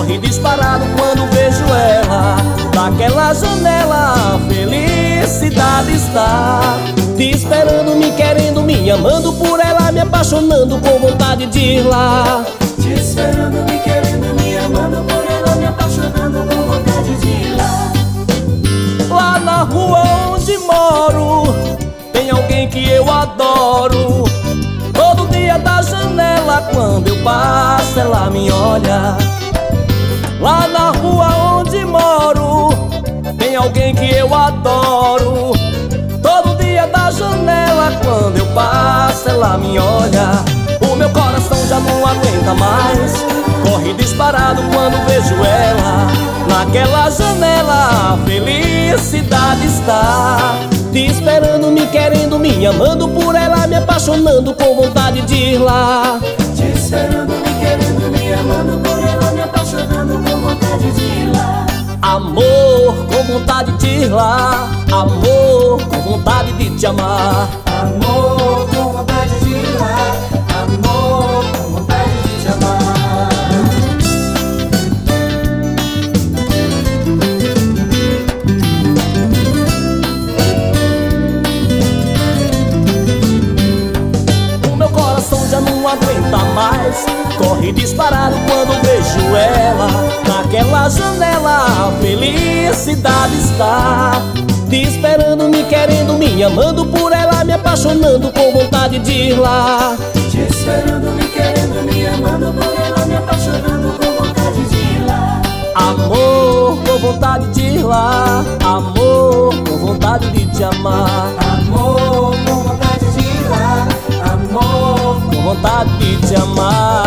corre disparado quando vejo ela. Naquela janela a felicidade está, te esperando, me querendo, me amando, por ela me apaixonando com vontade de ir lá. Te esperando, me querendo, me amando, por ela me apaixonando com vontade de ir lá. Lá na rua onde moro tem alguém que eu adoro. Todo dia da janela quando eu passo ela me olha. Lá na rua onde moro tem alguém que eu adoro. Todo dia da janela quando eu passo ela me olha. O meu coração já não aguenta mais, corre disparado quando vejo ela. Naquela janela a felicidade está, te esperando, me querendo, me amando, por ela me apaixonando com vontade de ir lá. Te esperando, me querendo, me amando, por ela me apaixonando com vontade de ir lá. Amor, com vontade de ir lá. Amor, com vontade de te amar. Amor, com vontade de ir lá. Amor, com vontade de te amar. O meu coração já não aguenta mais, corre disparado quando vejo ela. Naquela janela a felicidade está, te esperando, me querendo, me amando, por ela me apaixonando com vontade de ir lá. Te esperando, me querendo, me amando, por ela me apaixonando com vontade de ir lá. Amor, com vontade de ir lá. Amor, com vontade de te amar. Amor, com vontade de ir lá. Amor, com vontade de te amar.